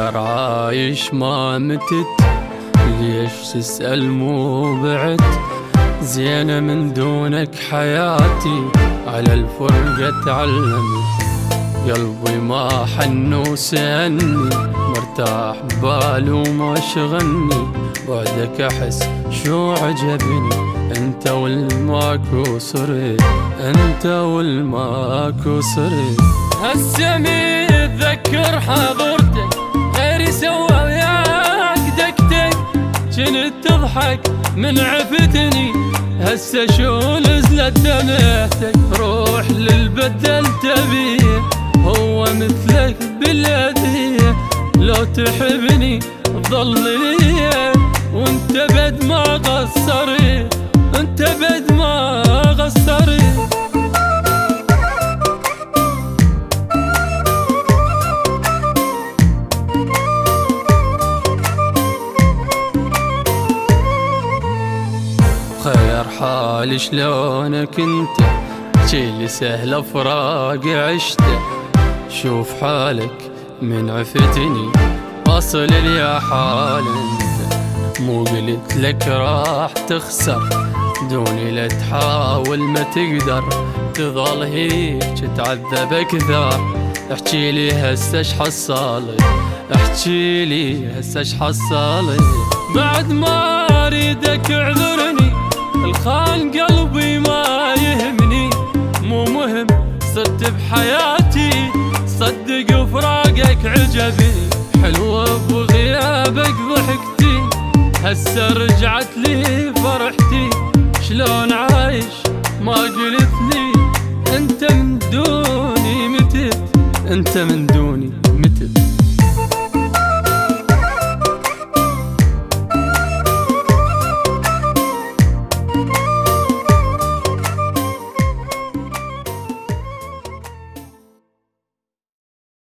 خير عايش ما متت، ليش تسأل مو بعد؟ زينة من دونك حياتي، على الفرقة تعلمت. قلبي ما حن وسألني، مرتاح ببالي وما شغلني، بعدك أحس شو عجبني، انت والماكو صرت، انت والماكو صرت. هسه متذكر حضرتك، غيري سوى وياك دقتك، جنت تضحك من عفتني، هسه شو نزلت دمعتك. روح للبدل تبيه، هو مثلك بالأذية، لو تحبني ضل لي، وانت بد ما قصرت، انت بد ما قصرت. خير حالي شلونك انت، شي سهل فراق عشته، شوف حالك من عفتني، واصل يا حال انت. مو قلت لك راح تخسر، دوني لا تحاول ما تقدر، تظل هيك تعذب اكثر. احكي لي هسه اش حصلت، احكي لي هسه اش حصلت. بعد ما اريدك اعذرني، الخان قلبي ما يهمني، مو مهم صرت بحياتي، صدق وفراقك عجبني، حلوة بغيابك ضحكتي، هسه رجعت لي فرحتي. شلون عايش ما قلت لي، انت من دوني متت، انت من دوني متت.